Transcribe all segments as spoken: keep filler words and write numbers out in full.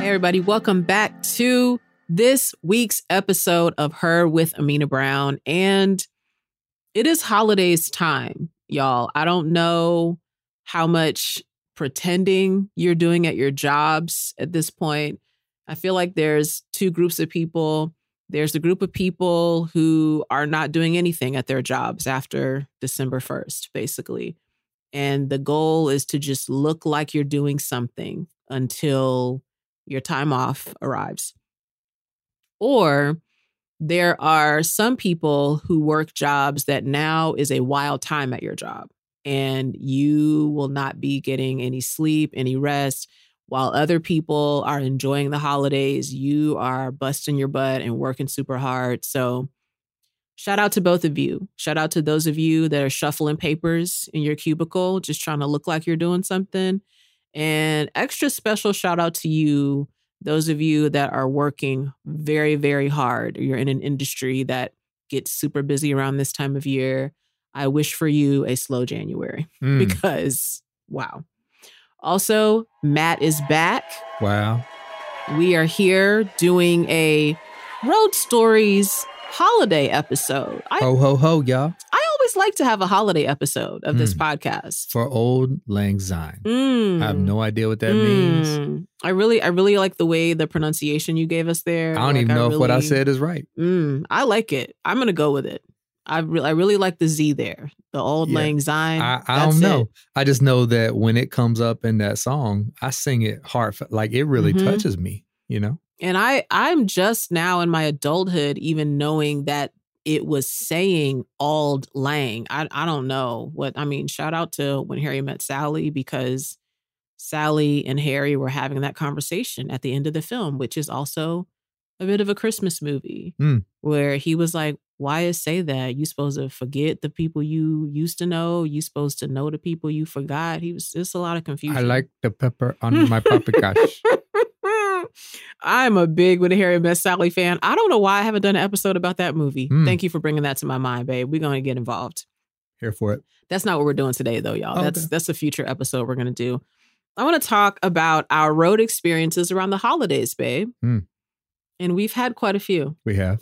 everybody. Welcome back to this week's episode of Her with Amina Brown. And it is holidays time, y'all. I don't know how much pretending you're doing at your jobs at this point. I feel like there's two groups of people. There's the group of people who are not doing anything at their jobs after December first, basically. And the goal is to just look like you're doing something until your time off arrives. Or there are some people who work jobs that now is a wild time at your job, and you will not be getting any sleep, any rest. While other people are enjoying the holidays, you are busting your butt and working super hard. So shout out to both of you. Shout out to those of you that are shuffling papers in your cubicle, just trying to look like you're doing something. And extra special shout out to you, those of you that are working very, very hard. You're in an industry that gets super busy around this time of year. I wish for you a slow January mm. because, wow. Also, Matt is back. Wow. We are here doing a Road Stories holiday episode. I, ho, ho, ho, y'all. I always like to have a holiday episode of mm. this podcast. For Auld Lang Syne. Mm. I have no idea what that mm. means. I really, I really like the way the pronunciation you gave us there. I don't like, even know I if really, what I said is right. Mm, I like it. I'm going to go with it. I, re- I really like the Z there. The Auld yeah. Lang Syne. I, I don't know. It. I just know that when it comes up in that song, I sing it hard. Like it really mm-hmm. touches me, you know? And I, I'm just now in my adulthood, even knowing that it was saying Auld Lang. I, I don't know what, I mean, shout out to When Harry Met Sally, because Sally and Harry were having that conversation at the end of the film, which is also a bit of a Christmas movie mm. where he was like, why is say that? You supposed to forget the people you used to know. You supposed to know the people you forgot. He was, it's a lot of confusion. I like the pepper on my paprikash. I'm a big When Harry Met Sally fan. I don't know why I haven't done an episode about that movie. Mm. Thank you for bringing that to my mind, babe. We're going to get involved. Here for it. That's not what we're doing today, though, y'all. Oh, that's okay. that's a future episode we're going to do. I want to talk about our road experiences around the holidays, babe. Mm. And we've had quite a few. We have.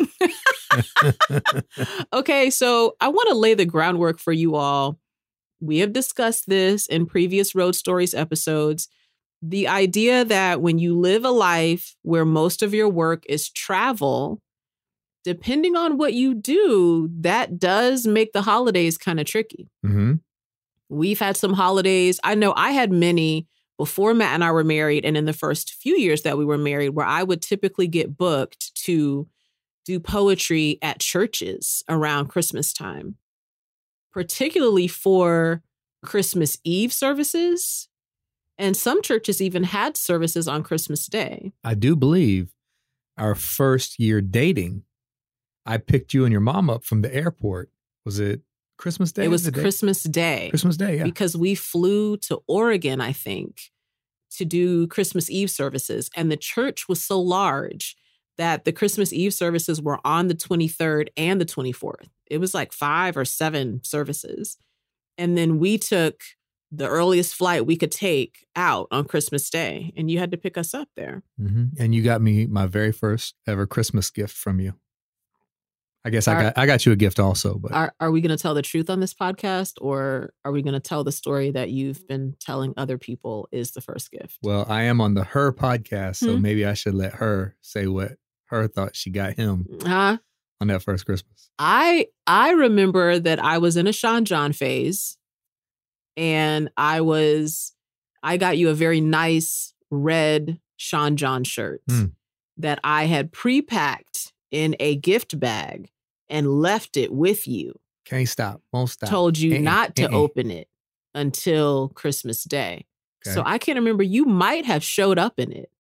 Okay, so I want to lay the groundwork for you all. We have discussed this in previous Road Stories episodes. The idea that when you live a life where most of your work is travel, depending on what you do, that does make the holidays kind of tricky. Mm-hmm. We've had some holidays. I know I had many before Matt and I were married, and in the first few years that we were married, where I would typically get booked to do poetry at churches around Christmas time, particularly for Christmas Eve services. And some churches even had services on Christmas Day. I do believe our first year dating, I picked you and your mom up from the airport. Was it Christmas Day? It was the Christmas Day. Day. Christmas Day, yeah. Because we flew to Oregon, I think, to do Christmas Eve services. And the church was so large that the Christmas Eve services were on the twenty-third and the twenty-fourth. It was like five or seven services. And then we took the earliest flight we could take out on Christmas Day, and you had to pick us up there. Mm-hmm. And you got me my very first ever Christmas gift from you. I guess are, I got I got you a gift also. But are, are we going to tell the truth on this podcast, or are we going to tell the story that you've been telling other people is the first gift? Well, I am on the Her podcast, so mm-hmm. maybe I should let her say what her thought she got him uh, on that first Christmas. I I remember that I was in a Sean John phase, and I was I got you a very nice red Sean John shirt mm. that I had pre-packed in a gift bag and left it with you. Can't stop, won't stop. Told you uh-uh, not to uh-uh. open it until Christmas Day. Okay. So I can't remember. You might have showed up in it.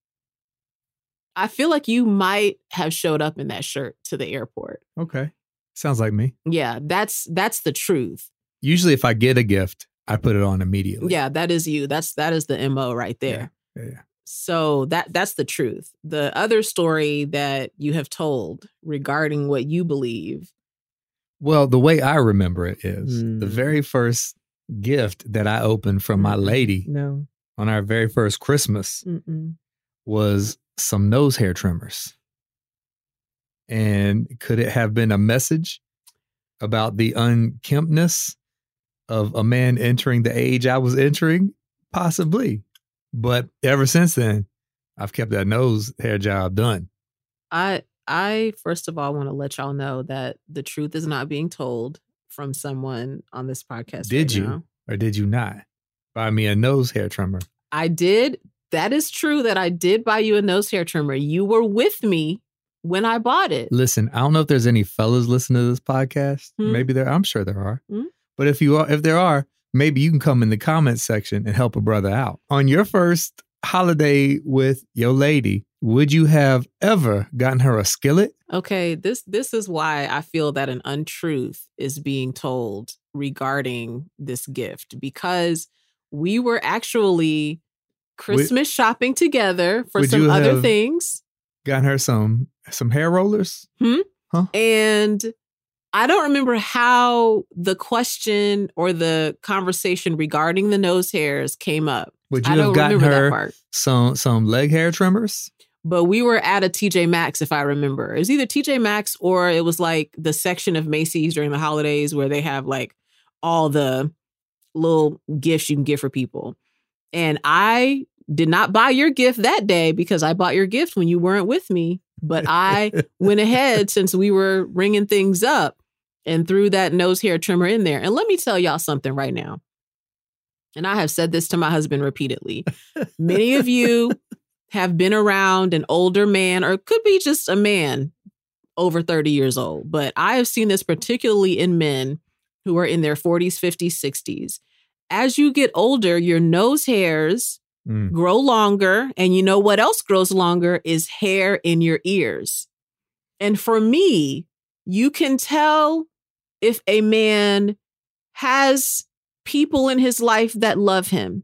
I feel like you might have showed up in that shirt to the airport. Okay. Sounds like me. Yeah, that's that's the truth. Usually if I get a gift, I put it on immediately. Yeah, that is you. That's that is the M O right there. Yeah, yeah, yeah. So that that's the truth. The other story that you have told regarding what you believe. Well, the way I remember it is Mm. the very first gift that I opened from my lady No. on our very first Christmas Mm-mm. was some nose hair trimmers. And could it have been a message about the unkemptness of a man entering the age I was entering? Possibly. But ever since then, I've kept that nose hair job done. I I first of all want to let y'all know that the truth is not being told from someone on this podcast. Did right you now. or did you not buy me a nose hair trimmer? I did. That is true that I did buy you a nose hair trimmer. You were with me when I bought it. Listen, I don't know if there's any fellas listening to this podcast. Hmm? Maybe there, I'm sure there are. Hmm? But if you are, if there are, maybe you can come in the comments section and help a brother out. On your first holiday with your lady, would you have ever gotten her a skillet? Okay, this this is why I feel that an untruth is being told regarding this gift, because we were actually Christmas shopping together for would some you other have things. Gotten her some some hair rollers? Hmm? Huh? And I don't remember how the question or the conversation regarding the nose hairs came up. Would you I have don't gotten remember that her part. some some leg hair trimmers? But we were at a T J Maxx, if I remember. It was either T J Maxx or it was like the section of Macy's during the holidays where they have like all the little gifts you can get for people. And I did not buy your gift that day because I bought your gift when you weren't with me. But I went ahead, since we were ringing things up, and threw that nose hair trimmer in there. And let me tell y'all something right now. And I have said this to my husband repeatedly. Many of you have been around an older man, or it could be just a man over thirty years old. But I have seen this particularly in men who are in their forties, fifties, sixties. As you get older, your nose hairs mm. grow longer. And you know what else grows longer is hair in your ears. And for me, you can tell if a man has people in his life that love him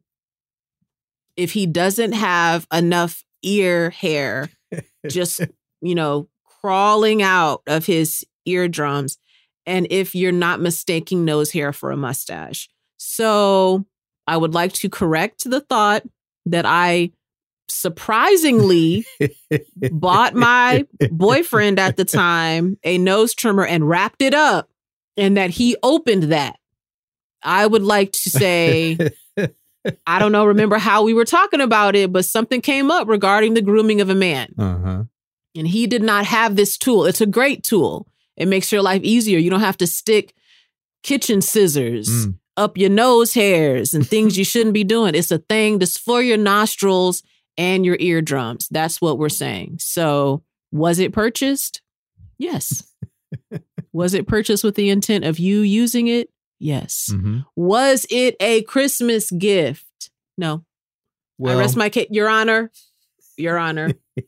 if he doesn't have enough ear hair just, you know, crawling out of his eardrums, and if you're not mistaking nose hair for a mustache. So I would like to correct the thought that I surprisingly bought my boyfriend at the time a nose trimmer and wrapped it up, and that he opened that. I would like to say, I don't know, remember how we were talking about it, but something came up regarding the grooming of a man. Uh-huh. And he did not have this tool. It's a great tool. It makes your life easier. You don't have to stick kitchen scissors mm. up your nose hairs and things you shouldn't be doing. It's a thing that's for your nostrils and your eardrums. That's what we're saying. So was it purchased? Yes. Was it purchased with the intent of you using it? Yes. Mm-hmm. Was it a Christmas gift? No. Well, I rest my case. Your Honor. Your Honor.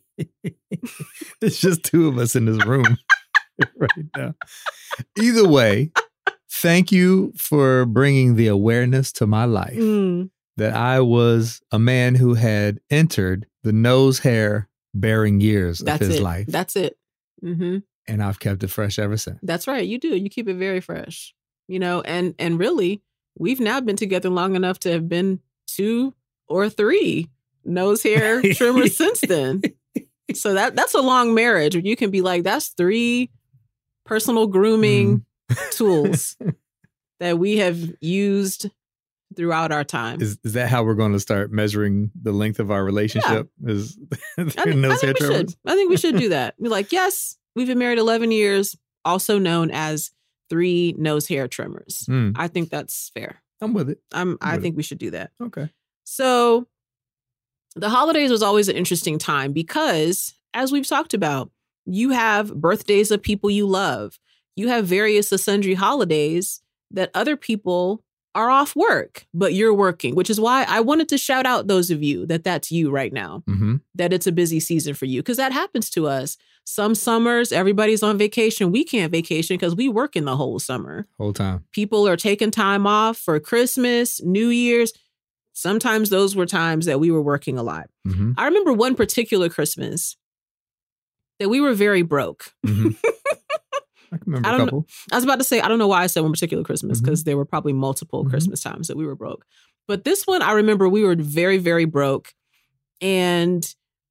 It's just two of us in this room right now. Either way, thank you for bringing the awareness to my life mm. that I was a man who had entered the nose hair bearing years That's of his it. life. That's it. Mm-hmm. And I've kept it fresh ever since. That's right. You do. You keep it very fresh. You know, and and really, we've now been together long enough to have been two or three nose hair trimmers since then. So that that's a long marriage. You can be like, that's three personal grooming mm. tools that we have used throughout our time. Is is that how we're going to start measuring the length of our relationship? Yeah. Is I think, nose I hair think we trimmers? should. I think we should do that. Be like, yes, we've been married eleven years, also known as three nose hair trimmers. Mm. I think that's fair. I'm with it. I'm, I'm I with think it. we should do that. Okay. So the holidays was always an interesting time because, as we've talked about, you have birthdays of people you love. You have various and sundry holidays that other people are off work, but you're working, which is why I wanted to shout out those of you that that's you right now, mm-hmm. that it's a busy season for you, because that happens to us. Some summers, everybody's on vacation. We can't vacation because we work in the whole summer. Whole time. People are taking time off for Christmas, New Year's. Sometimes those were times that we were working a lot. Mm-hmm. I remember one particular Christmas that we were very broke. Mm-hmm. I can remember I a don't couple. Know, I was about to say, I don't know why I said one particular Christmas, because mm-hmm. there were probably multiple mm-hmm. Christmas times that we were broke. But this one, I remember we were very, very broke. And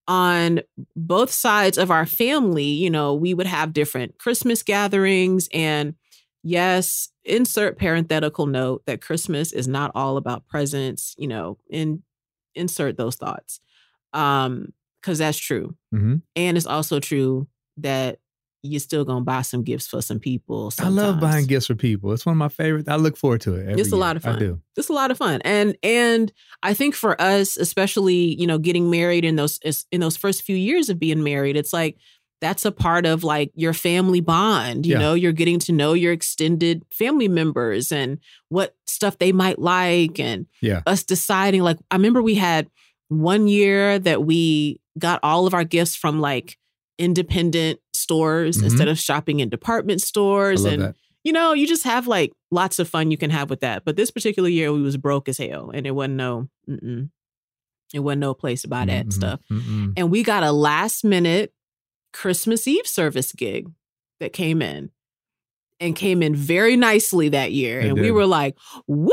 on both sides of our family, you know, we would have different Christmas gatherings. And yes, insert parenthetical note that Christmas is not all about presents, you know, and insert those thoughts. Um, because that's true. Mm-hmm. And it's also true that you're still going to buy some gifts for some people. Sometimes. I love buying gifts for people. It's one of my favorites. I look forward to it. Every it's a year. lot of fun. I do. It's a lot of fun. And and I think for us, especially, you know, getting married in those in those first few years of being married, it's like that's a part of like your family bond. You Yeah. know, you're getting to know your extended family members and what stuff they might like. And Yeah. us deciding, like, I remember we had one year that we got all of our gifts from like independent stores Mhm. instead of shopping in department I stores. love And, that. you know, you just have like lots of fun you can have with that. But this particular year we was broke as hell and it wasn't no, mm-mm. it wasn't no place to buy that Mm-mm. stuff. Mm-mm. And we got a last minute Christmas Eve service gig that came in and came in very nicely that year. It and we did. were like, woo!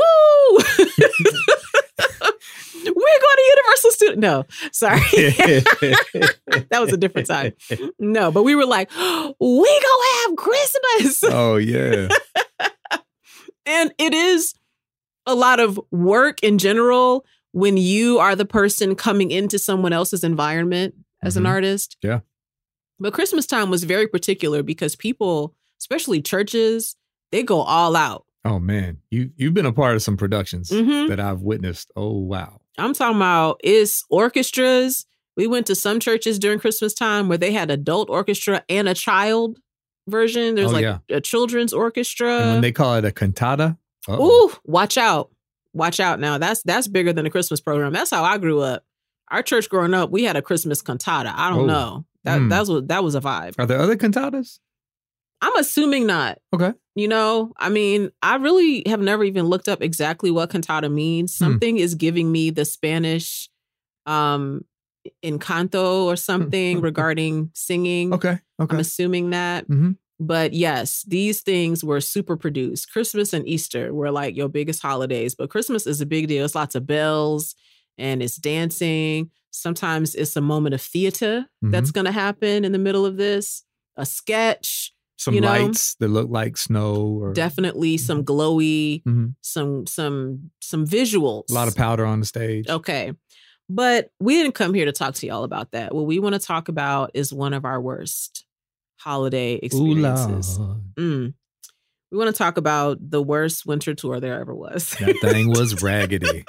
We're going to Universal Studios. No, sorry. That was a different time. No, but we were like, we gonna have Christmas. Oh, yeah. And it is a lot of work in general when you are the person coming into someone else's environment as an Mhm. artist. Yeah. But Christmas time was very particular because people, especially churches, they go all out. Oh, man. You, you've been a part of some productions Mhm. that I've witnessed. Oh, wow. I'm talking about it's orchestras. We went to some churches during Christmas time where they had adult orchestra and a child version. There's Oh, like yeah. a children's orchestra. And when they call it a cantata. uh-oh. Ooh, watch out. Watch out now. That's that's bigger than a Christmas program. That's how I grew up. Our church growing up, we had a Christmas cantata. I don't Oh. know. That Mm. that was that was a vibe. Are there other cantatas? I'm assuming not. Okay. You know, I mean, I really have never even looked up exactly what cantata means. Hmm. Something is giving me the Spanish um encanto or something regarding singing. Okay. Okay. I'm assuming that. Mhm. But yes, these things were super produced. Christmas and Easter were like your biggest holidays, but Christmas is a big deal. It's lots of bells and it's dancing. Sometimes it's a moment of theater that's going to happen in the middle of this, a sketch, Some you know, lights that look like snow. Or definitely some glowy, Mhm. some some some visuals. a lot of powder on the stage. Okay. But we didn't come here to talk to y'all about that. What we want to talk about is one of our worst holiday Ooh, experiences. Lord. Mm. We want to talk about the worst winter tour there ever was. That thing was raggedy.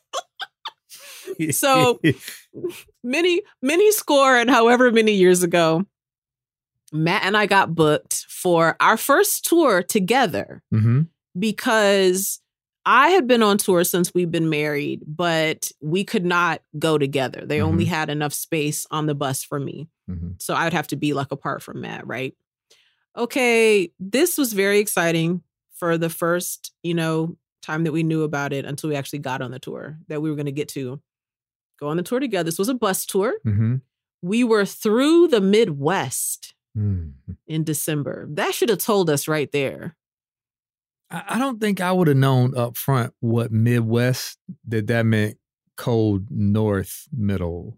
So many, many score and however many years ago, Matt and I got booked for our first tour together hmm because I had been on tour since we've been married, but we could not go together. They Mhm. only had enough space on the bus for me. hmm So I would have to be like apart from Matt, right? Okay, this was very exciting for the first, you know, time that we knew about it until we actually got on the tour that we were going to get to go on the tour together. This was a bus tour. hmm We were through the Midwest mm in December. That should have told us right there. I, I don't think I would have known up front what Midwest, that that meant cold North Middle.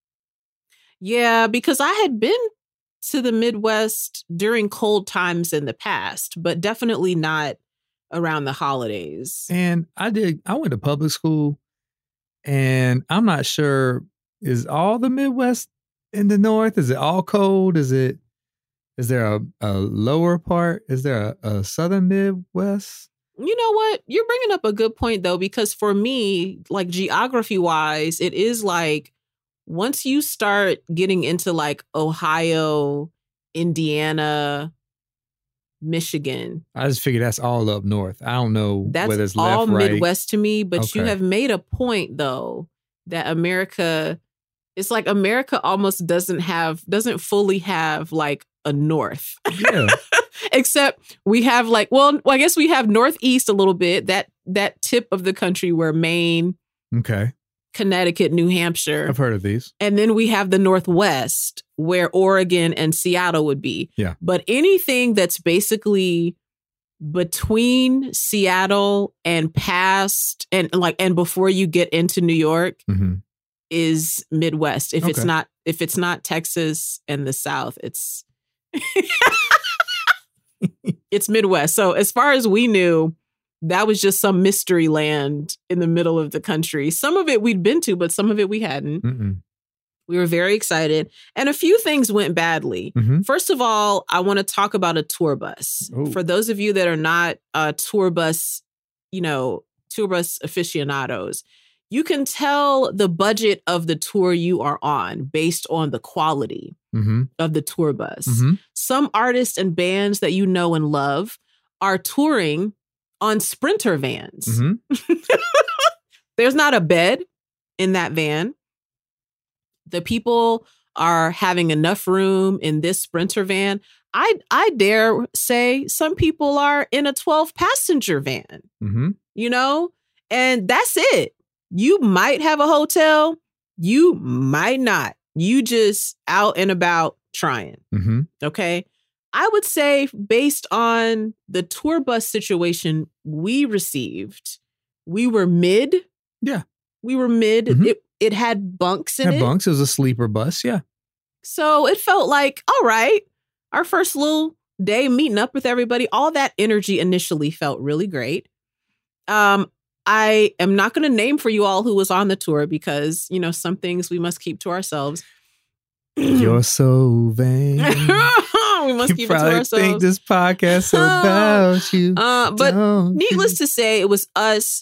Yeah, because I had been to the Midwest during cold times in the past, but definitely not around the holidays. And I did, I went to public school, and I'm not sure, is all the Midwest in the North? Is it all cold? Is it, is there a, a lower part? Is there a, a Southern Midwest? You know what? You're bringing up a good point, though, because for me, like geography wise, it is like once you start getting into like Ohio, Indiana, Michigan, I just figured that's all up north. I don't know that's whether it's all left, right. Midwest to me. But you Okay. have made a point, though, that America, it's like America almost doesn't have, doesn't fully have like a north. Yeah. Except we have like, well, I guess we have northeast a little bit, that that tip of the country where Maine, Okay. Connecticut, New Hampshire. I've heard of these. And then we have the Northwest where Oregon and Seattle would be. Yeah. But anything that's basically between Seattle and past and like and before you get into New York hmm is Midwest. If it's Okay. not if it's not Texas and the South, it's it's Midwest. So as far as we knew, that was just some mystery land in the middle of the country. Some of it we'd been to, but some of it we hadn't. Mm-mm. We were very excited. And a few things went badly. Mm-hmm. First of all, I want to talk about a tour bus. Ooh. For those of you that are not uh, tour bus, you know, tour bus aficionados, you can tell the budget of the tour you are on based on the quality Mm-hmm. of the tour bus. Mm-hmm. Some artists and bands that you know and love are touring on Sprinter vans. Mm-hmm. There's not a bed in that van. The people are having enough room in this Sprinter van. I I dare say some people are in a twelve passenger van, Mm-hmm. you know, and that's it. You might have a hotel. You might not. You just out and about trying. Mm-hmm. Okay. I would say based on the tour bus situation we received, we were mid. Yeah. We were mid. Mhm. It it had bunks in Had it. bunks. It was a sleeper bus. Yeah. So it felt like, all right, our first little day meeting up with everybody, all that energy initially felt really great. Um, I am not going to name for you all who was on the tour because, you know, some things we must keep to ourselves. You're so vain. we must You keep it to probably ourselves. think this podcast is about you. Uh, but Don't needless you? to say, it was us,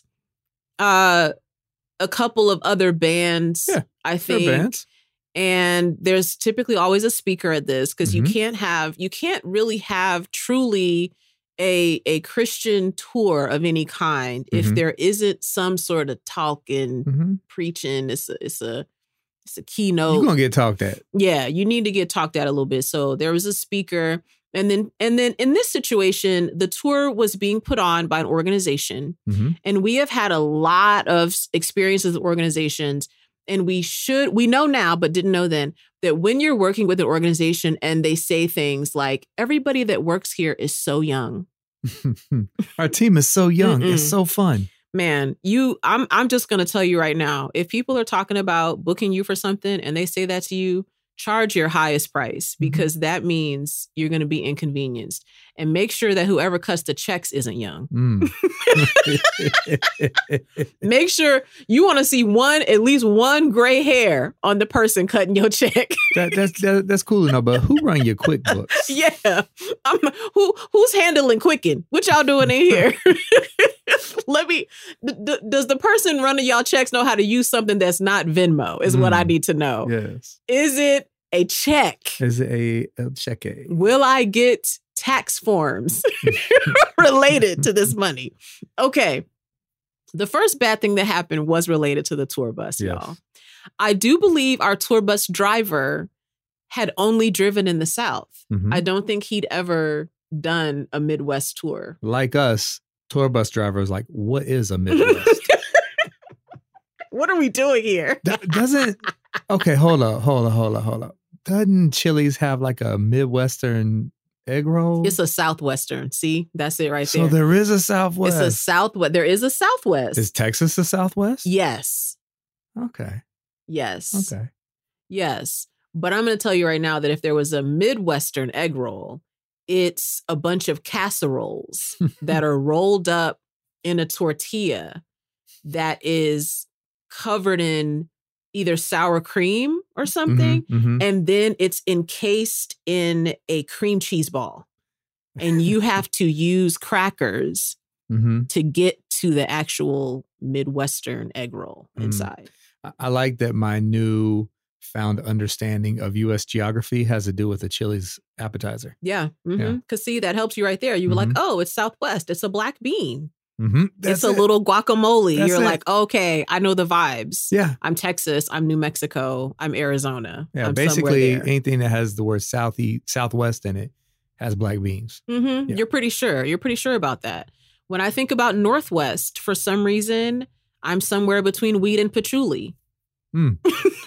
uh, a couple of other bands, Yeah, I They're think. bands. And there's typically always a speaker at this because you Mhm. can't have, you can't really have truly a a Christian tour of any kind if Mhm. there isn't some sort of talking, Mm-hmm. preaching. It's a, it's a, it's a You're keynote. going to get talked at. Yeah, you need to get talked at a little bit. So there was a speaker. And then and then in this situation, the tour was being put on by an organization. Mm-hmm. And we have had a lot of s- experiences with organizations. And we should, we know now, but didn't know then, that when you're working with an organization and they say things like, everybody that works here is so young. Our team is so young. It's Mm-mm. so fun. Man, you, I'm, I'm just going to tell you right now, if people are talking about booking you for something and they say that to you, charge your highest price because that means you're going to be inconvenienced. And make sure that whoever cuts the checks isn't young. Mm. Make sure you want to see one, at least one gray hair on the person cutting your check. that, that's that, that's cool enough, but who run your QuickBooks? Yeah. I'm, who who's handling Quicken? What y'all doing in here? Let me, d- d- does the person running y'all checks know how to use something that's not Venmo is what I Mm. need to know. Yes. Is it a check? Is it a, a check? A? Will I get tax forms related to this money? Okay. The first bad thing that happened was related to the tour bus, Yes. y'all. I do believe our tour bus driver had only driven in the South. Mhm. I don't think he'd ever done a Midwest tour. Like us, tour bus drivers, like, what is a Midwest? What are we doing here? Do- doesn't okay? Hold up, hold up, hold up, hold up. Doesn't Chili's have like a Midwestern egg roll? It's a Southwestern. See, that's it right so there. there is a Southwest. It's a Southwest. There is a Southwest. Is Texas the Southwest? Yes. Okay. Yes. Okay. Yes. But I'm going to tell you right now that if there was a Midwestern egg roll, it's a bunch of casseroles that are rolled up in a tortilla that is covered in either sour cream or something. Mhm, mhm. And then it's encased in a cream cheese ball. And you have to use crackers Mhm. to get to the actual Midwestern egg roll Mm. inside. I- I like that my new found understanding of U S geography has to do with the Chili's appetizer. Yeah. Because Yeah. see, that helps you right there. You were like, Mhm. oh, it's Southwest. It's a black bean. Mm-hmm. it's a little guacamole. That's You're it. like, okay, I know the vibes. Yeah. I'm Texas. I'm New Mexico. I'm Arizona. Yeah. I'm Basically, somewhere anything that has the word Southeast, Southwest in it has black beans. there. Mhm. Yeah. You're pretty sure. You're pretty sure about that. When I think about Northwest, for some reason, I'm somewhere between weed and patchouli. Mm.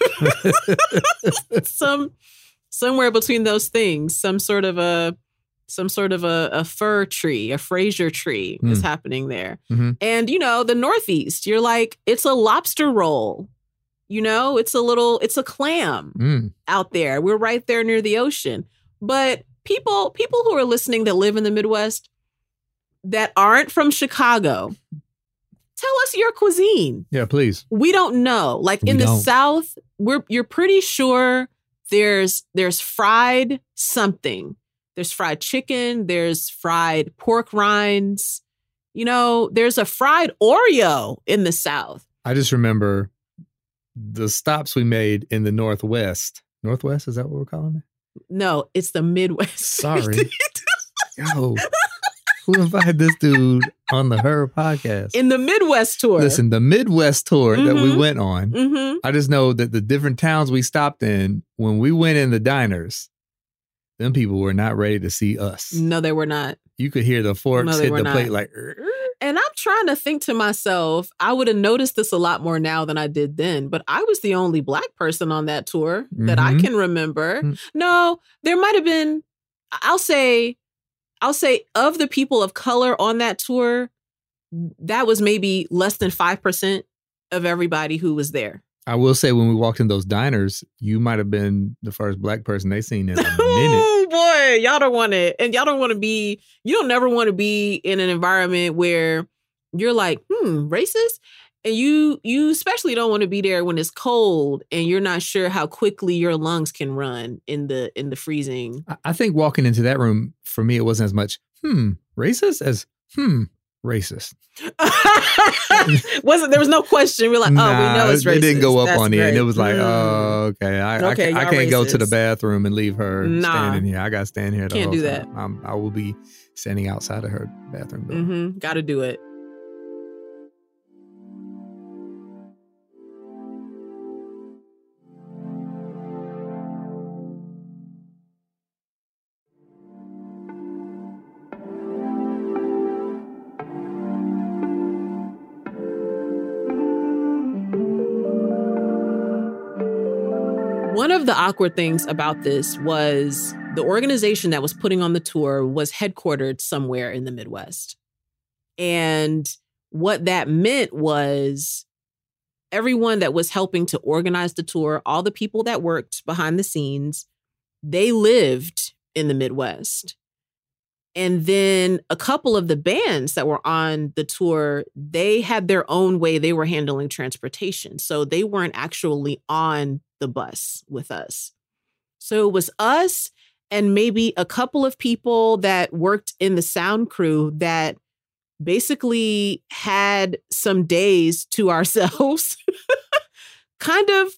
some somewhere between those things. Some sort of a some sort of a, a fir tree, a Fraser tree is Mm. happening there. Mhm. And you know, the Northeast, you're like, it's a lobster roll. You know, it's a little, it's a clam Mm. out there. We're right there near the ocean. But people, people who are listening that live in the Midwest that aren't from Chicago, tell us your cuisine. Yeah, please. We don't know. Like in We the don't. South, we're you're pretty sure there's there's fried something. There's fried chicken, there's fried pork rinds. You know, there's a fried Oreo in the South. I just remember the stops we made in the Northwest. Northwest, is that what we're calling it? No, it's the Midwest. Sorry. Yo, who invited this dude on the Her podcast? In the Midwest tour. Listen, the Midwest tour that we Mhm. went on, Mm-hmm. I just know that the different towns we stopped in, when we went in the diners, them people were not ready to see us. No, they were not. You could hear the forks No, they hit were the not. plate like, "Er." And I'm trying to think to myself, I would have noticed this a lot more now than I did then, but I was the only Black person on that tour that I Mhm. can remember. Mm. No, there might have been, I'll say, I'll say of the people of color on that tour, that was maybe less than five percent of everybody who was there. I will say when we walked in those diners, you might have been the first Black person they seen in a minute. Oh boy, y'all don't want it. And y'all don't want to be, you don't never want to be in an environment where you're like, hmm, racist. And you you especially don't want to be there when it's cold and you're not sure how quickly your lungs can run in the in the freezing. I- I think walking into that room, for me, it wasn't as much, hmm, racist as, hmm, racist. Wasn't there was no question. We're like, oh, Nah, we know it's racist. it didn't go up That's on the end. great. It was like, Mm. oh, okay. I, I, Okay, ca- I y'all can't go to the racist. bathroom and leave her Nah. standing here. I got to stand here. The Can't whole do that. time. I'm, I will be standing outside of her bathroom door. Mm-hmm. Got to do it. One of the awkward things about this was the organization that was putting on the tour was headquartered somewhere in the Midwest. And what that meant was everyone that was helping to organize the tour, all the people that worked behind the scenes, they lived in the Midwest. And then a couple of the bands that were on the tour, they had their own way they were handling transportation. So they weren't actually on the bus with us. So it was us and maybe a couple of people that worked in the sound crew that basically had some days to ourselves. Kind of,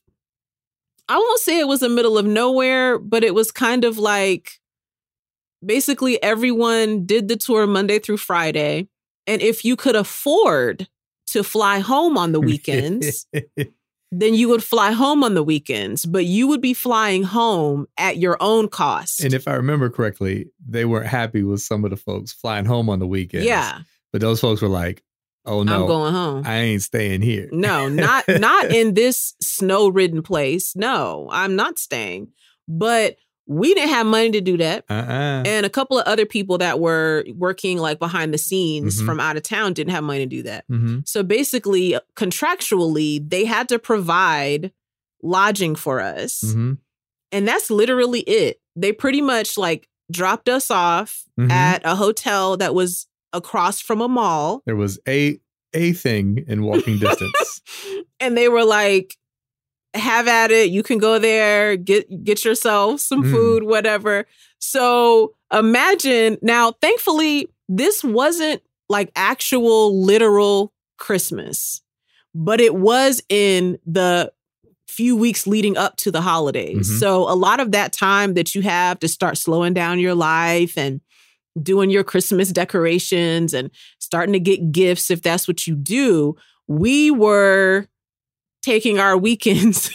I won't say it was the middle of nowhere, but it was kind of like basically everyone did the tour Monday through Friday. And if you could afford to fly home on the weekends, then you would fly home on the weekends, but you would be flying home at your own cost. And if I remember correctly, they weren't happy with some of the folks flying home on the weekends. Yeah. But those folks were like, oh no, I'm going home. I ain't staying here. No, not not in this snow-ridden place. No, I'm not staying. But we didn't have money to do that. Uh-uh. And a couple of other people that were working like behind the scenes Mhm. from out of town didn't have money to do that. Mm-hmm. So basically, contractually, they had to provide lodging for us. Mm-hmm. And that's literally it. They pretty much like dropped us off Mhm. at a hotel that was across from a mall. There was a a thing in walking distance. And they were like, have at it. You can go there, get get yourself some Mm. food, whatever. So imagine now, thankfully, this wasn't like actual literal Christmas, but it was in the few weeks leading up to the holidays. Mhm. So a lot of that time that you have to start slowing down your life and doing your Christmas decorations and starting to get gifts if that's what you do, we were taking our weekends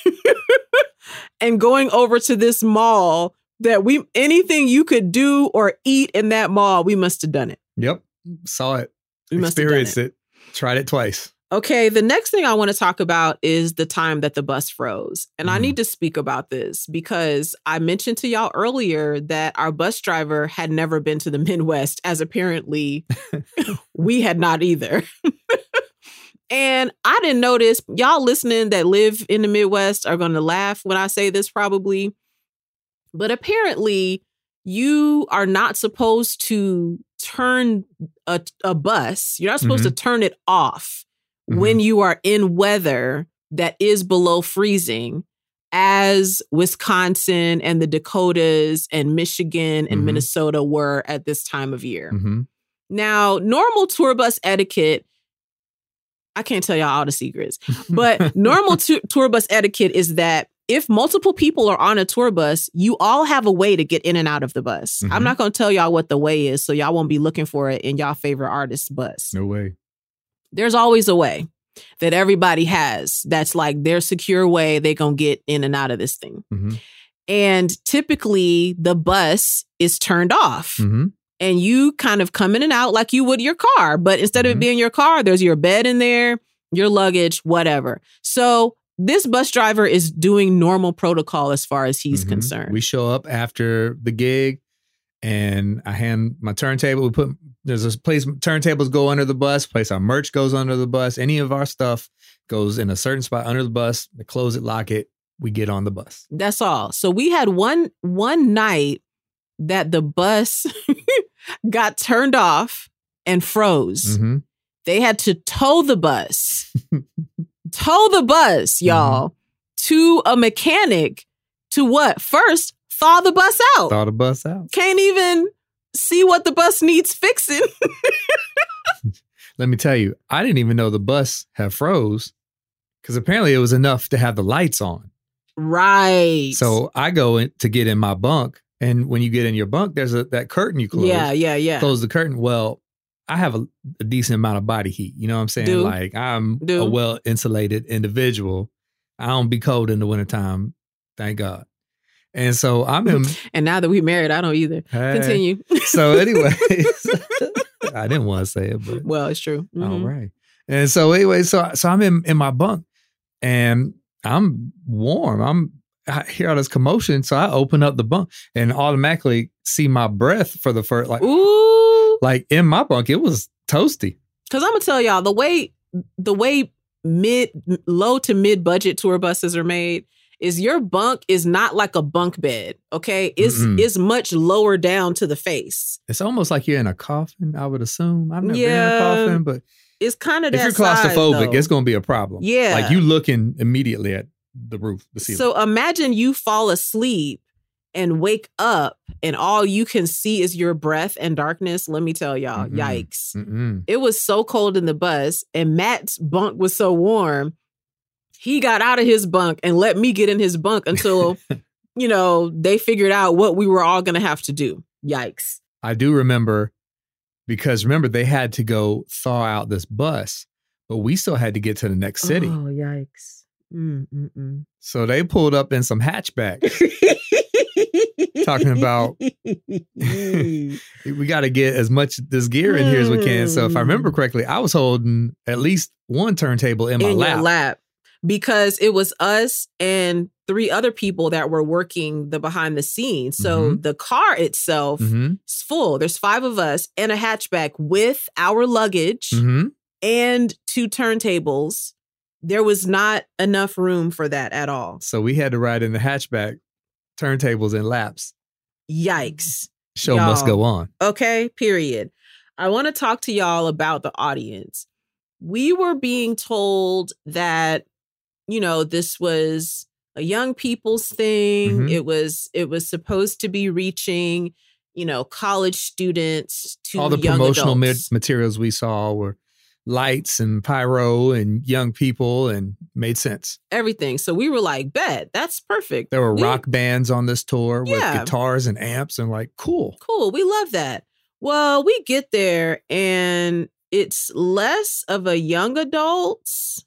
and going over to this mall that we anything you could do or eat in that mall, we must have done it. Yep. Saw it. We must have done Experienced it. Tried it twice. Okay, the next thing I want to talk about is the time that the bus froze. And I Mhm. need to speak about this because I mentioned to y'all earlier that our bus driver had never been to the Midwest, as apparently we had not either. And I didn't notice, y'all listening that live in the Midwest are going to laugh when I say this probably. But apparently you are not supposed to turn a, a bus. You're not supposed mm-hmm. to turn it off mm-hmm. when you are in weather that is below freezing, as Wisconsin and the Dakotas and Michigan and mm-hmm. Minnesota were at this time of year. Mm-hmm. Now, normal tour bus etiquette, I can't tell y'all all the secrets, but normal t- tour bus etiquette is that if multiple people are on a tour bus, you all have a way to get in and out of the bus. Mm-hmm. I'm not going to tell y'all what the way is, so y'all won't be looking for it in y'all favorite artist's bus. No way. There's always a way that everybody has. That's like their secure way they going to get in and out of this thing. Mm-hmm. And typically the bus is turned off. Mm-hmm. And you kind of come in and out like you would your car. But instead mm-hmm. of it being your car, there's your bed in there, your luggage, whatever. So this bus driver is doing normal protocol as far as he's mm-hmm. concerned. We show up after the gig and I hand my turntable. We put, there's a place, turntables go under the bus, place our merch goes under the bus. Any of our stuff goes in a certain spot under the bus. They close it, lock it. We get on the bus. That's all. So we had one, one night that the bus got turned off and froze. Mm-hmm. They had to tow the bus, tow the bus, y'all, mm-hmm. to a mechanic to what? First, thaw the bus out. Thaw the bus out. Can't even see what the bus needs fixing. Let me tell you, I didn't even know the bus had froze because apparently it was enough to have the lights on. Right. So I go in to get in my bunk. And when you get in your bunk, there's a that curtain you close. Yeah, yeah, yeah. Close the curtain. Well, I have a, a decent amount of body heat. You know what I'm saying? Do. Like I'm Do. a well-insulated individual. I don't be cold in the wintertime. Thank God. And so I'm in. And now that we're married, I don't either. Hey. Continue. So anyways, I didn't want to say it, but. Well, it's true. Mm-hmm. All right. And so anyway, so, so I'm in, in my bunk and I'm warm. I'm. I hear all this commotion, so I open up the bunk and automatically see my breath for the first, like, ooh, like in my bunk, it was toasty. Because I'm gonna tell y'all the way the way mid, low to mid budget tour buses are made is your bunk is not like a bunk bed. Okay, it's Mm-mm. it's much lower down to the face. It's almost like you're in a coffin. I would assume. I've never yeah, been in a coffin, but it's kind of if that you're claustrophobic, size, it's going to be a problem. Yeah, like you looking immediately at the roof, the ceiling. So imagine you fall asleep and wake up and all you can see is your breath and darkness. Let me tell y'all, Mm-mm. yikes. Mm-mm. It was so cold in the bus and Matt's bunk was so warm. He got out of his bunk and let me get in his bunk until, you know, they figured out what we were all going to have to do. Yikes. I do remember because remember they had to go thaw out this bus, but we still had to get to the next city. Oh, yikes. Mm-mm-mm. So they pulled up in some hatchbacks talking about we got to get as much this gear in here as we can. So if I remember correctly, I was holding at least one turntable in my in lap. Your lap. Because it was us and three other people that were working the behind the scenes. So Mm-hmm. the car itself Mm-hmm. is full. There's five of us in a hatchback with our luggage Mm-hmm. and two turntables. There was not enough room for that at all. So we had to ride in the hatchback, turntables and laps. Yikes. Show Y'all. must go on. Okay, period. I want to talk to y'all about the audience. We were being told that, you know, this was a young people's thing. Mm-hmm. It was it was supposed to be reaching, you know, college students to all the young promotional ma- adults. materials we saw were lights and pyro and young people and made sense. Everything. So we were like, bet, that's perfect. There were We- rock bands on this tour Yeah. with guitars and amps and like, cool. Cool. We love that. Well, we get there and it's less of a young adults,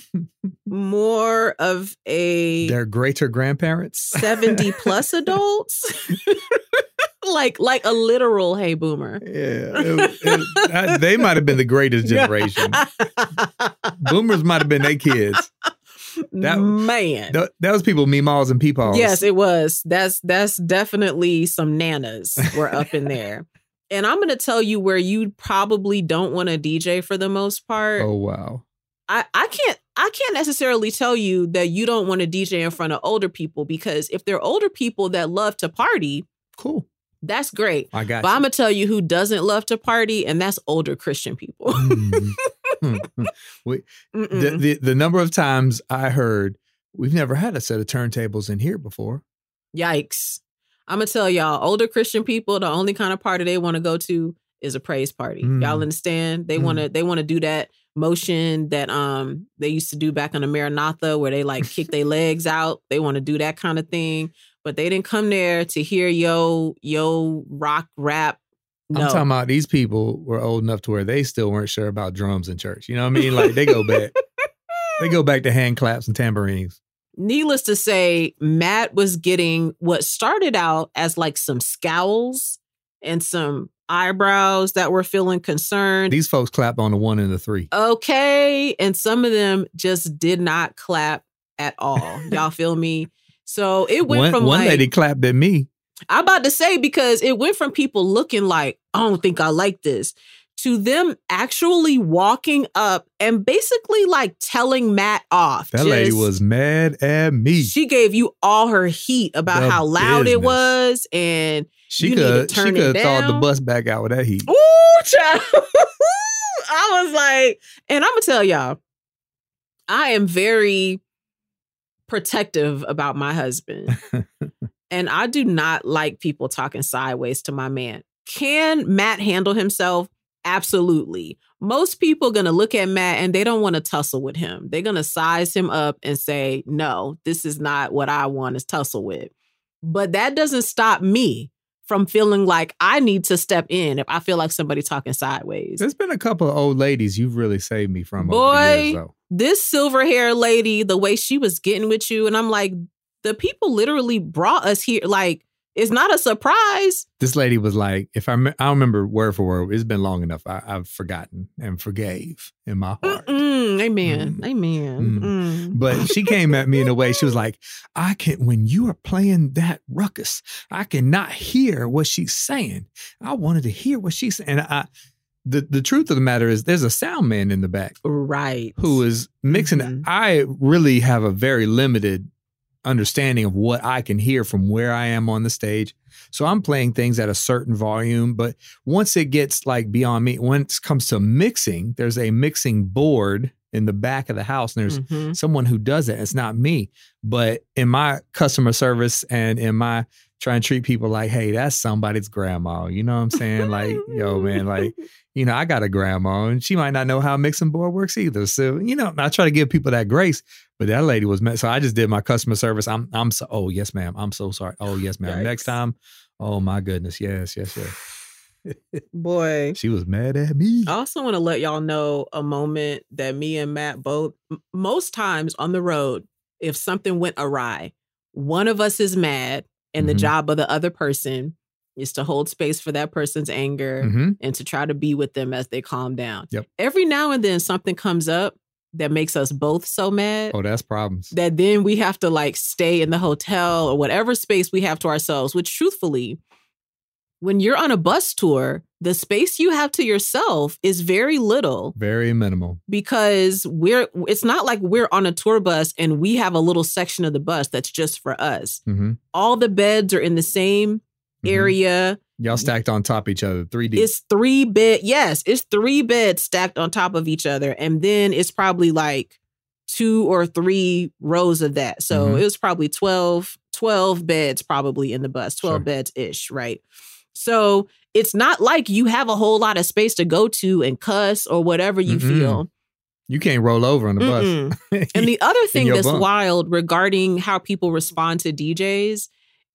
more of a Their greater grandparents. seventy plus adults. like like a literal hey boomer. Yeah. It- it- that- they might have been the greatest generation. Boomers might have been their kids. That- Man. Th- that was people meemaws and peepaws. Yes, it was. That's that's definitely some nanas were up in there. And I'm going to tell you where you probably don't want to D J for the most part. Oh, wow. I, I can't I can't necessarily tell you that you don't want to D J in front of older people, because if they're older people that love to party, cool. That's great. I got but you. I'm going to tell you who doesn't love to party, and that's older Christian people. mm-hmm. we, the, the, the number of times I heard, we've never had a set of turntables in here before. Yikes. I'm going to tell y'all, older Christian people, the only kind of party they want to go to is a praise party. Mm. Y'all understand? They mm. want to they want to do that motion that um they used to do back on the Maranatha, where they like kick their legs out. They want to do that kind of thing. But they didn't come there to hear yo, yo, rock, rap. No. I'm talking about these people were old enough to where they still weren't sure about drums in church. You know what I mean? Like they go back. They go back to hand claps and tambourines. Needless to say, Matt was getting what started out as like some scowls and some eyebrows that were feeling concerned. These folks clap on the one and the three. Okay. And some of them just did not clap at all. Y'all feel me? So it went one, from one like, lady clapped at me. I'm about to say, because it went from people looking like, I don't think I like this, to them actually walking up and basically like telling Matt off. That Just, lady was mad at me. She gave you all her heat about the how loud business. It was, and she you could, need to turn she could it have down. thawed the bus back out with that heat. Ooh, child. I was like, and I'm gonna tell y'all, I am very protective about my husband. And I do not like people talking sideways to my man. Can Matt handle himself? Absolutely. Most people going to look at Matt and they don't want to tussle with him. They're going to size him up and say, no, this is not what I want to tussle with. But that doesn't stop me from feeling like I need to step in if I feel like somebody talking sideways. There's been a couple of old ladies you've really saved me from Boy, over the years, though. This silver hair lady, the way she was getting with you, and I'm like, the people literally brought us here. Like, it's not a surprise. This lady was like, if I, I don't remember word for word, it's been long enough. I, I've forgotten and forgave in my heart. Mm-mm, amen. Mm. Amen. Mm. Mm. But she came at me in a way, she was like, I can, when you are playing that ruckus, I cannot hear what she's saying. I wanted to hear what she's saying. And I, the, the truth of the matter is there's a sound man in the back. Right. Who is mixing. Mm-hmm. I really have a very limited understanding of what I can hear from where I am on the stage. So I'm playing things at a certain volume, but once it gets like beyond me, when it comes to mixing, there's a mixing board in the back of the house and there's mm-hmm. someone who does it. It's not me, but in my customer service and in my trying to treat people like, hey, that's somebody's grandma. You know what I'm saying? Like, yo, man, like, you know, I got a grandma and she might not know how a mixing board works either. So, you know, I try to give people that grace, but that lady was, so I just did my customer service. I'm, I'm so, oh, yes, ma'am. I'm so sorry. Oh, yes, ma'am. Yikes. Next time. Oh, my goodness. Yes, yes, yes. Boy. She was mad at me. I also want to let y'all know a moment that me and Matt both, most times on the road, if something went awry, one of us is mad and mm-hmm. the job of the other person is to hold space for that person's anger mm-hmm. and to try to be with them as they calm down. Yep. Every now and then something comes up that makes us both so mad. Oh, that's problems. That then we have to like stay in the hotel or whatever space we have to ourselves, which truthfully, when you're on a bus tour, the space you have to yourself is very little. Very minimal. Because we're, it's not like we're on a tour bus and we have a little section of the bus that's just for us. Mm-hmm. All the beds are in the same area. Y'all stacked on top of each other, three deep. It's three bed. Yes, it's three beds stacked on top of each other. And then it's probably like two or three rows of that. So mm-hmm. it was probably twelve, twelve beds probably in the bus, twelve sure. beds-ish, right? So it's not like you have a whole lot of space to go to and cuss or whatever you Mm-mm. feel. You can't roll over on the Mm-mm. bus. And the other thing that's bunk. wild regarding how people respond to D Js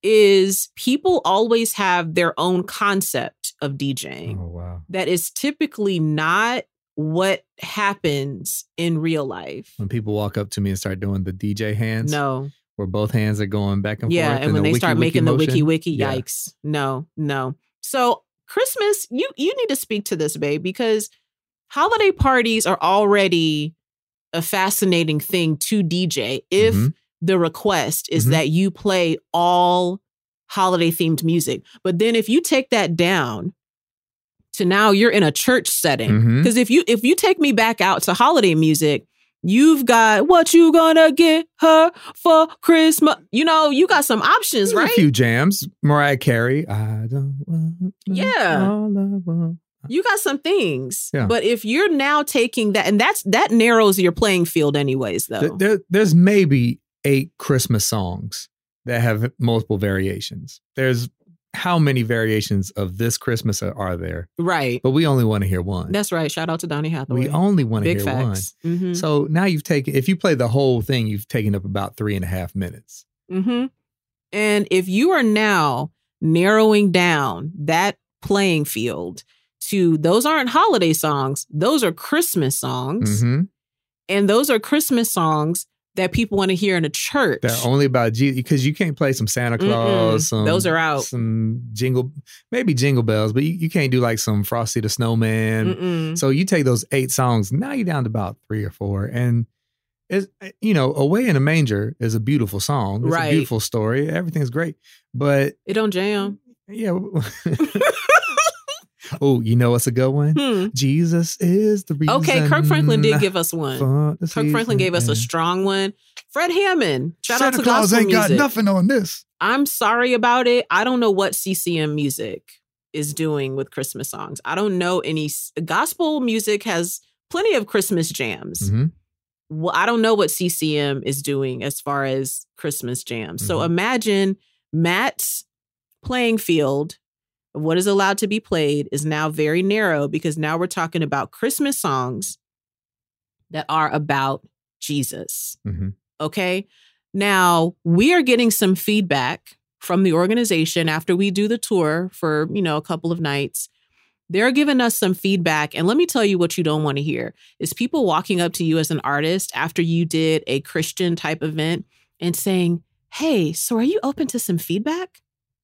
is people always have their own concept of DJing. Oh, wow. That is typically not what happens in real life. When people walk up to me and start doing the D J hands. No. Where both hands are going back and yeah, forth. Yeah, and when they wiki, start wiki making motion. the wiki wiki, yeah. yikes. No, no. So Christmas, you you need to speak to this, babe, because holiday parties are already a fascinating thing to D J if mm-hmm. the request is mm-hmm. that you play all holiday themed music. But then if you take that down to now you're in a church setting, because mm-hmm. if you if you take me back out to holiday music, You've got what you gonna get her for Christmas. You know, you got some options, There's right? A few jams. Mariah Carey. I don't want yeah. all I want. You got some things. Yeah. But if you're now taking that, and that's that narrows your playing field anyways, though. There, there, there's maybe eight Christmas songs that have multiple variations. There's how many variations of this Christmas are there? Right. But we only want to hear one. That's right. Shout out to Donny Hathaway. We only want to Big hear facts. one. Mm-hmm. So now you've taken, if you play the whole thing, you've taken up about three and a half minutes. Mm-hmm. And if you are now narrowing down that playing field to those aren't holiday songs, those are Christmas songs. Mm-hmm. And those are Christmas songs that people want to hear in a church. They're only about Jesus, because you can't play some Santa Claus. Some, those are out. Some jingle, maybe Jingle Bells, but you, you can't do like some Frosty the Snowman. Mm-mm. So you take those eight songs, now you're down to about three or four. And it's, you know, Away in a Manger is a beautiful song. It's right. a beautiful story. Everything's great. But it don't jam. Yeah. Oh, you know what's a good one? Hmm. Jesus is the reason. Okay, Kirk Franklin did give us one. Kirk season. Franklin gave us a strong one. Fred Hammond. Shout Santa out to Claus gospel ain't music. got nothing on this. I'm sorry about it. I don't know what C C M music is doing with Christmas songs. I don't know any. Gospel music has plenty of Christmas jams. Mm-hmm. Well, I don't know what C C M is doing as far as Christmas jams. Mm-hmm. So imagine Matt's playing field of what is allowed to be played is now very narrow, because now we're talking about Christmas songs that are about Jesus. Mm-hmm. Okay. Now we are getting some feedback from the organization after we do the tour for, you know, a couple of nights. They're giving us some feedback. And let me tell you what you don't want to hear is people walking up to you as an artist after you did a Christian type event and saying, hey, so are you open to some feedback?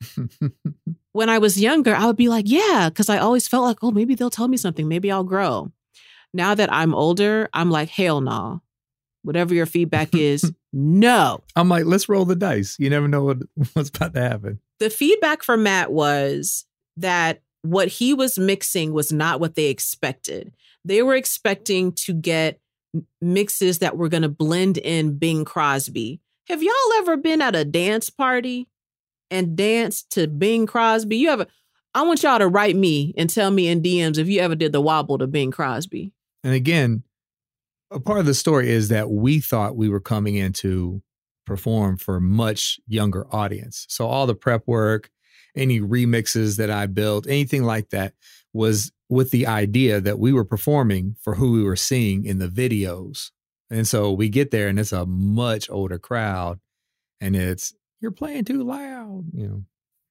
When I was younger, I would be like, yeah, because I always felt like, oh, maybe they'll tell me something. Maybe I'll grow. Now that I'm older, I'm like, hell no. Whatever your feedback is, no. I'm like, let's roll the dice. You never know what, what's about to happen. The feedback from Matt was that what he was mixing was not what they expected. They were expecting to get mixes that were going to blend in Bing Crosby. Have y'all ever been at a dance party and danced to Bing Crosby? You ever? I want y'all to write me and tell me in D Ms if you ever did the wobble to Bing Crosby. And again, a part of the story is that we thought we were coming in to perform for a much younger audience. So all the prep work, any remixes that I built, anything like that was with the idea that we were performing for who we were seeing in the videos. And so we get there and it's a much older crowd and it's, you're playing too loud, you know.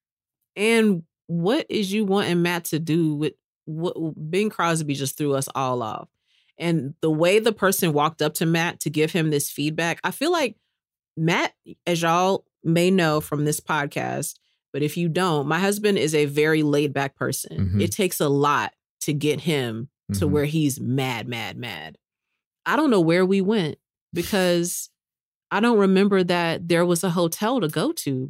And what is you wanting Matt to do with what Bing Crosby just threw us all off? And the way the person walked up to Matt to give him this feedback, I feel like Matt, as y'all may know from this podcast, but if you don't, my husband is a very laid back person. Mm-hmm. It takes a lot to get him mm-hmm. to where he's mad, mad, mad. I don't know where we went because I don't remember that there was a hotel to go to.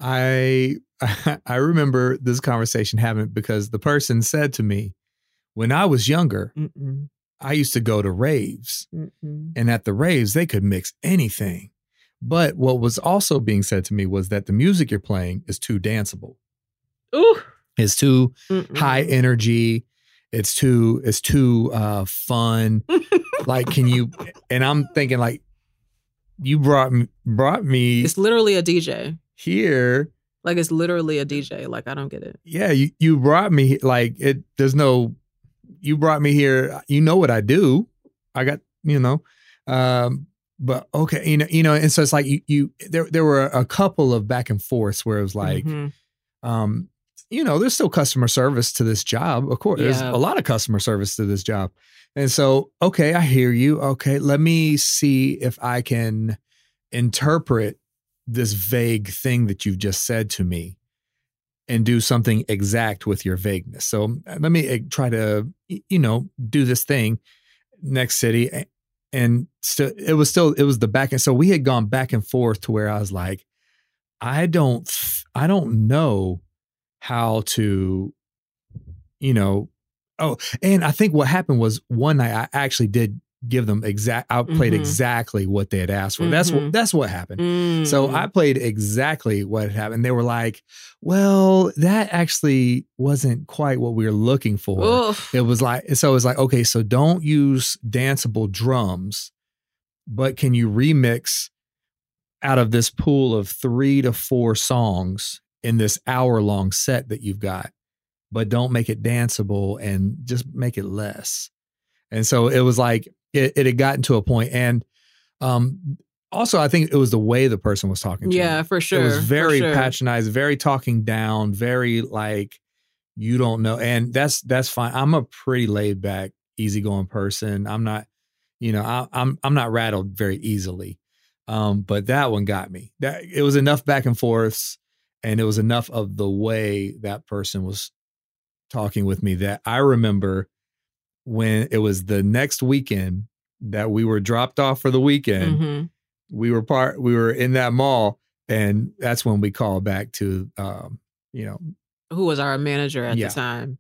I I remember this conversation happening because the person said to me, when I was younger, Mm-mm. I used to go to raves. Mm-mm. And at the raves, they could mix anything. But what was also being said to me was that the music you're playing is too danceable. Ooh. It's too Mm-mm. high energy. It's too, it's too uh, fun. Like, can you, and I'm thinking like, you brought me, brought me. It's literally a D J. Here. Like, it's literally a D J. Like, I don't get it. Yeah, you, you brought me, like, it. There's no, you brought me here. You know what I do. I got, you know, um, but okay, you know, you know, and so it's like you, you there, there were a couple of back and forths where it was like, mm-hmm. um, you know, there's still customer service to this job. Of course, yeah. There's a lot of customer service to this job. And so, okay, I hear you. Okay, let me see if I can interpret this vague thing that you've just said to me and do something exact with your vagueness. So let me try to, you know, do this thing next city. And still, it was still, it was the back end. So we had gone back and forth to where I was like, I don't, I don't know how to, you know, oh, and I think what happened was one night I actually did give them exact, I played Mhm. exactly what they had asked for. That's what, Mhm. that's what happened. Mm. So I played exactly what had happened. They were like, well, that actually wasn't quite what we were looking for. Ugh. It was like, so it was like, okay, so don't use danceable drums, but can you remix out of this pool of three to four songs in this hour long set that you've got, but don't make it danceable and just make it less. And so it was like, it, it had gotten to a point. And um, also, I think it was the way the person was talking to Yeah, me. for sure. It was very for sure. patronized, very talking down, very like, you don't know. And that's, that's fine. I'm a pretty laid back, easygoing person. I'm not, you know, I, I'm, I'm not rattled very easily. Um, but that one got me. That it was enough back and forths, and it was enough of the way that person was talking with me that I remember when it was the next weekend that we were dropped off for the weekend. Mhm. We were part. We were in that mall, and that's when we called back to, um, you know, Who was our manager at Yeah. the time?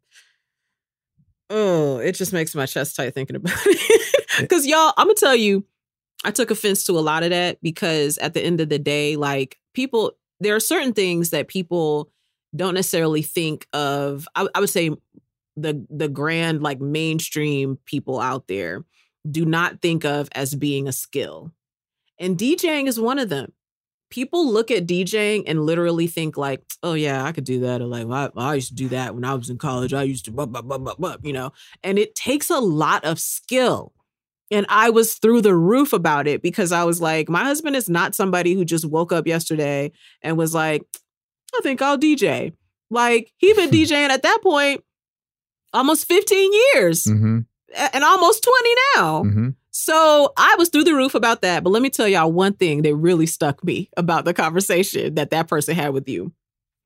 Oh, it just makes my chest tight thinking about it. Because y'all, I'm gonna tell you, I took offense to a lot of that because at the end of the day, like people, there are certain things that people don't necessarily think of. I, I would say the the grand like mainstream people out there do not think of as being a skill. And DJing is one of them. People look at DJing and literally think like, oh yeah, I could do that. Or like, well, I, I used to do that when I was in college. I used to, blah, blah, blah, blah, blah, you know, and it takes a lot of skill. And I was through the roof about it because I was like, my husband is not somebody who just woke up yesterday and was like, I think I'll D J. Like he'd been DJing at that point almost fifteen years mm-hmm, and almost twenty now. mm-hmm. So I was through the roof about that. But let me tell y'all one thing that really stuck me about the conversation that that person had with you.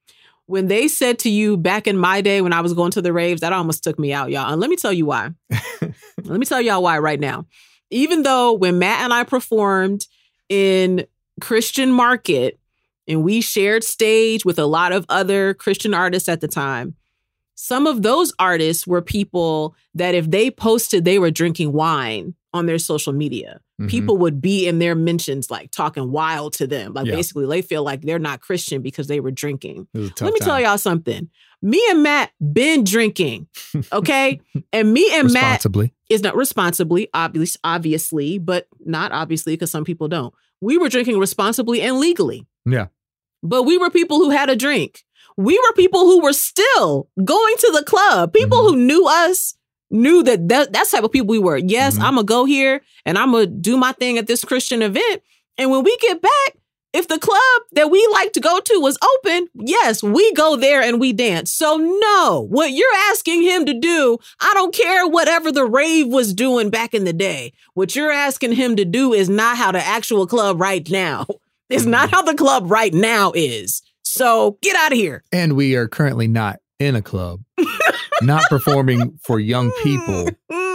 When they said to you back in my day when I was going to the raves, that almost took me out, y'all. And let me tell you why. Let me tell y'all why right now. Even though when Matt and I performed in Christian Market and we shared stage with a lot of other Christian artists at the time, some of those artists were people that if they posted they were drinking wine on their social media, mm-hmm. people would be in their mentions like talking wild to them. Like yeah. basically they feel like they're not Christian because they were drinking. Let me time. tell y'all something. Me and Matt been drinking, okay? And me and responsibly. Matt is not responsibly, obviously, obviously, but not obviously because some people don't. We were drinking responsibly and legally. Yeah. But we were people who had a drink. We were people who were still going to the club. People mm-hmm. who knew us knew that, that that's the type of people we were. Yes, mm-hmm. I'm going to go here and I'm going to do my thing at this Christian event. And when we get back, if the club that we like to go to was open, yes, we go there and we dance. So no, what you're asking him to do, I don't care whatever the rave was doing back in the day. What you're asking him to do is not how the actual club right now. It's mm-hmm. not how the club right now is. So get out of here. And we are currently not in a club, not performing for young people.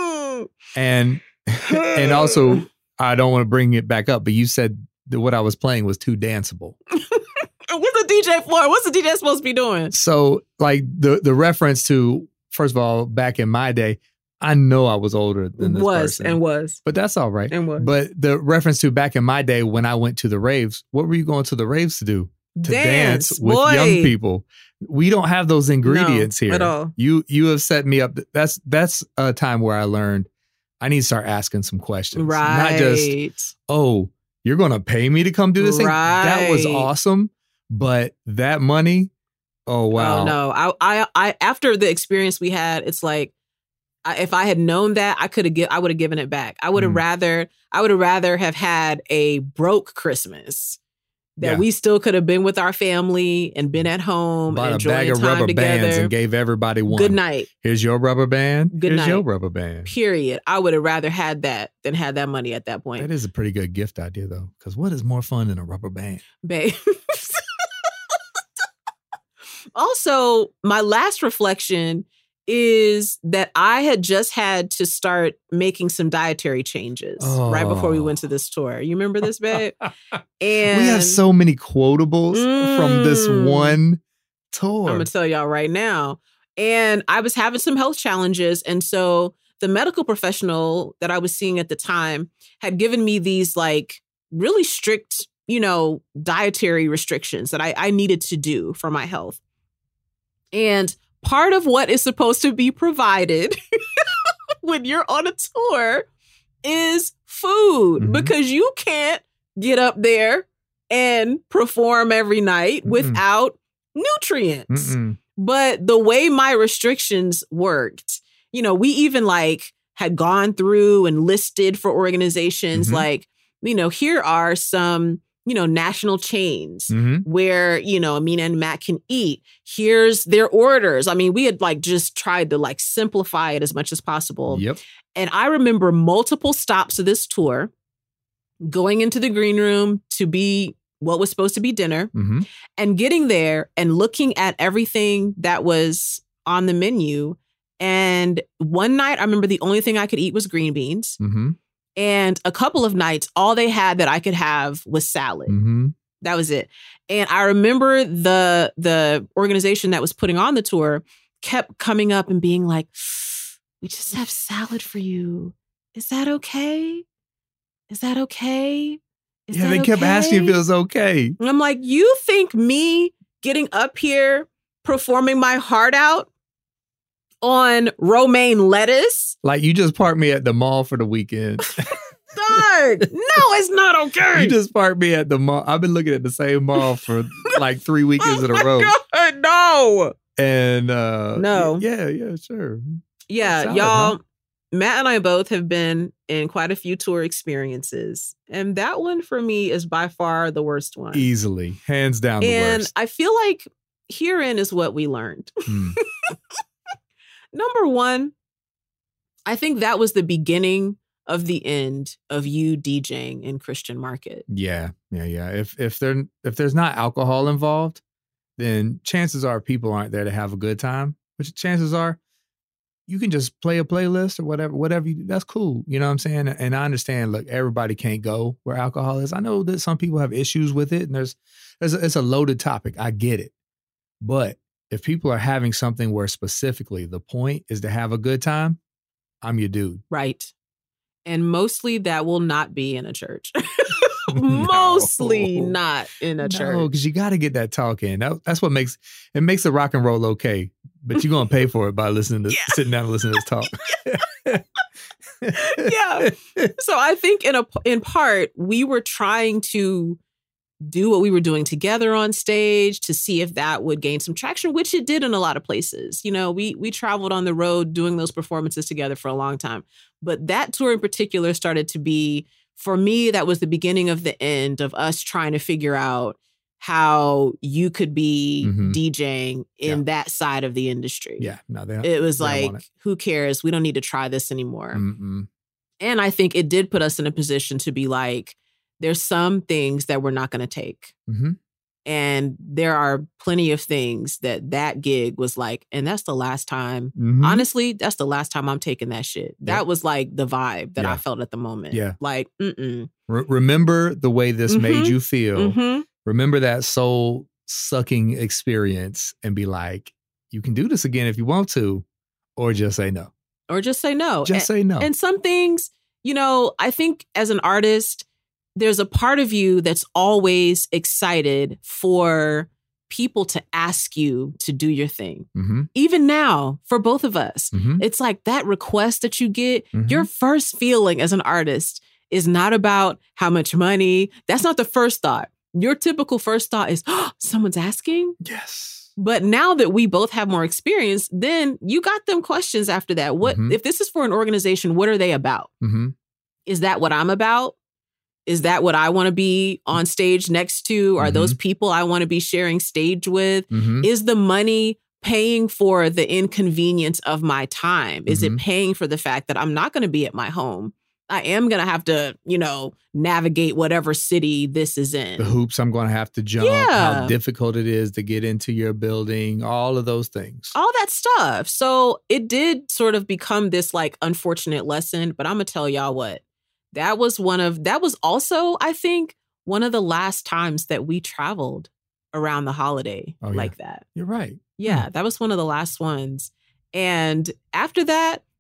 And and also, I don't want to bring it back up, but you said that what I was playing was too danceable. What's a D J for? What's the D J supposed to be doing? So like the, the reference to, first of all, back in my day, I know I was older than this was, person. and was. But that's all right. And was. But the reference to back in my day when I went to the raves, what were you going to the raves to do? To dance, dance with boy. young people. We don't have those ingredients no, here. At all. You you have set me up. That's that's a time where I learned I need to start asking some questions. Right. Not just, oh, you're going to pay me to come do this thing? Right. That was awesome. But that money, oh, wow. Oh, no. I, I, I, after the experience we had, it's like, I, if I had known that, I could have, gi- I would have given it back. I would have mm. rather, I would have rather have had a broke Christmas that yeah. we still could have been with our family and been at home Bought and enjoying a bag of time rubber together. bands and gave everybody one. Good night. Here's your rubber band. Good Here's night. your rubber band. Period. I would have rather had that than had that money at that point. That is a pretty good gift idea, though, because what is more fun than a rubber band? Babe. Also, my last reflection is that I had just had to start making some dietary changes oh. right before we went to this tour. You remember this, babe? And we have so many quotables mm, from this one tour. I'm going to tell y'all right now. And I was having some health challenges. And so the medical professional that I was seeing at the time had given me these like really strict, you know, dietary restrictions that I, I needed to do for my health. And part of what is supposed to be provided when you're on a tour is food, mm-hmm. because you can't get up there and perform every night Mm-mm. without nutrients. Mm-mm. But the way my restrictions worked, you know, we even like had gone through and listed for organizations mm-hmm. like, you know, here are some, you know, national chains mm-hmm. where, you know, Amina and Matt can eat. Here's their orders. I mean, we had like just tried to like simplify it as much as possible. Yep. And I remember multiple stops of this tour, going into the green room to be what was supposed to be dinner mm-hmm. and getting there and looking at everything that was on the menu. And one night, I remember the only thing I could eat was green beans. Mm-hmm. And a couple of nights, all they had that I could have was salad. Mm-hmm. That was it. And I remember the the organization that was putting on the tour kept coming up and being like, we just have salad for you. Is that okay? Is that okay? Is yeah, that they okay? kept asking if it was okay. And I'm like, you think me getting up here, performing my heart out on romaine lettuce? Like you just parked me at the mall for the weekend. Dog, no, it's not okay. You just parked me at the mall. I've been looking at the same mall for like three weekends oh in a row. God, no. And uh, no. Yeah, yeah, sure. Yeah, Solid, y'all, huh? Matt and I both have been in quite a few tour experiences. And that one for me is by far the worst one. Easily. Hands down the and worst. And I feel like herein is what we learned. Hmm. Number one, I think that was the beginning of the end of you DJing in Christian Market. Yeah, yeah, yeah. If if there if there's not alcohol involved, then chances are people aren't there to have a good time. Which chances are you can just play a playlist or whatever, whatever you do. That's cool. You know what I'm saying? And I understand, look, everybody can't go where alcohol is. I know that some people have issues with it, and there's there's a, it's a loaded topic. I get it. But if people are having something where specifically the point is to have a good time, I'm your dude. Right. And mostly that will not be in a church. Mostly no. not in a no, church. No, because you got to get that talk in. That, that's what makes it makes the rock and roll okay. But you're going to pay for it by listening to yeah. sitting down and listening to this talk. Yeah. So I think in a in part, we were trying to do what we were doing together on stage to see if that would gain some traction, which it did in a lot of places. You know, we we traveled on the road doing those performances together for a long time. But that tour in particular started to be, for me, that was the beginning of the end of us trying to figure out how you could be mm-hmm. DJing in yeah. that side of the industry. Yeah, no, they, it was they like, it. Who cares? We don't need to try this anymore. Mm-mm. And I think it did put us in a position to be like, there's some things that we're not going to take. Mm-hmm. And there are plenty of things that that gig was like, and that's the last time. Mm-hmm. Honestly, that's the last time I'm taking that shit. That yep. was like the vibe that yeah. I felt at the moment. Yeah. Like, mm-mm. Re- remember the way this mm-hmm. made you feel. Mm-hmm. Remember that soul sucking experience and be like, you can do this again if you want to, or just say no. Or just say no. Just and, say no. And some things, you know, I think as an artist, there's a part of you that's always excited for people to ask you to do your thing. Mm-hmm. Even now, for both of us, mm-hmm. it's like that request that you get, mm-hmm. your first feeling as an artist is not about how much money. That's not the first thought. Your typical first thought is, oh, someone's asking? Yes. But now that we both have more experience, then you got them questions after that. What mm-hmm. if this is for an organization, what are they about? Mm-hmm. Is that what I'm about? Is that what I want to be on stage next to? Are mm-hmm. those people I want to be sharing stage with? Mm-hmm. Is the money paying for the inconvenience of my time? Is mm-hmm. it paying for the fact that I'm not going to be at my home? I am going to have to, you know, navigate whatever city this is in. The hoops I'm going to have to jump, yeah. how difficult it is to get into your building, all of those things. All that stuff. So it did sort of become this like unfortunate lesson, but I'm going to tell y'all what. That was one of, that was also, I think, one of the last times that we traveled around the holiday oh, like yeah. that. You're right. Yeah, hmm. that was one of the last ones. And after that,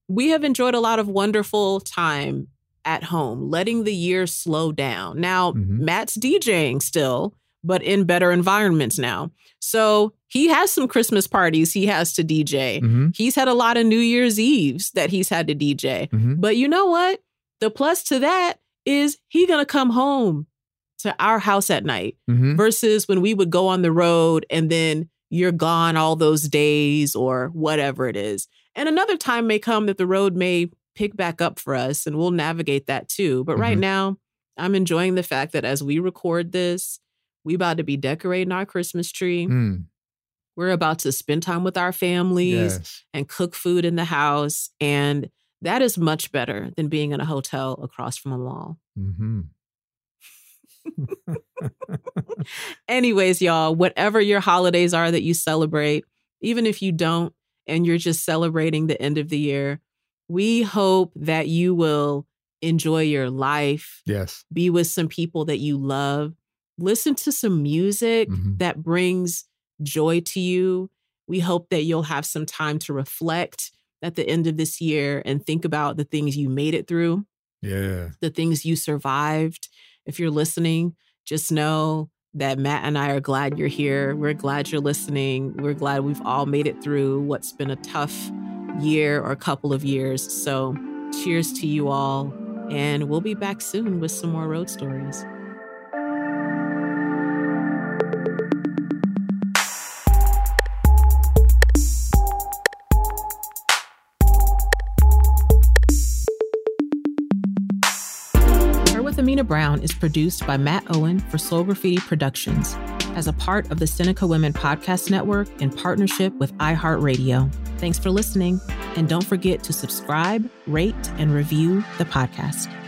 we have enjoyed a lot of wonderful time at home, letting the year slow down. Now, mm-hmm. Matt's DJing still, but in better environments now. So he has some Christmas parties he has to D J. Mm-hmm. He's had a lot of New Year's Eves that he's had to D J. Mm-hmm. But you know what? The plus to that is he gonna come home to our house at night mm-hmm. versus when we would go on the road and then you're gone all those days or whatever it is. And another time may come that the road may pick back up for us and we'll navigate that too. But mm-hmm. right now, I'm enjoying the fact that as we record this, we about to be decorating our Christmas tree. Mm. We're about to spend time with our families yes. and cook food in the house. And that is much better than being in a hotel across from a mall. Mm-hmm. Anyways, y'all, whatever your holidays are that you celebrate, even if you don't, and you're just celebrating the end of the year, we hope that you will enjoy your life. Yes. Be with some people that you love. Listen to some music mm-hmm. that brings joy to you. We hope that you'll have some time to reflect at the end of this year and think about the things you made it through. Yeah. The things you survived. If you're listening, just know that Matt and I are glad you're here. We're glad you're listening. We're glad we've all made it through what's been a tough year or a couple of years. So cheers to you all. And we'll be back soon with some more road stories. Amina Brown is produced by Matt Owen for Soul Graffiti Productions as a part of the Seneca Women Podcast Network in partnership with iHeartRadio. Thanks for listening, and don't forget to subscribe, rate, and review the podcast.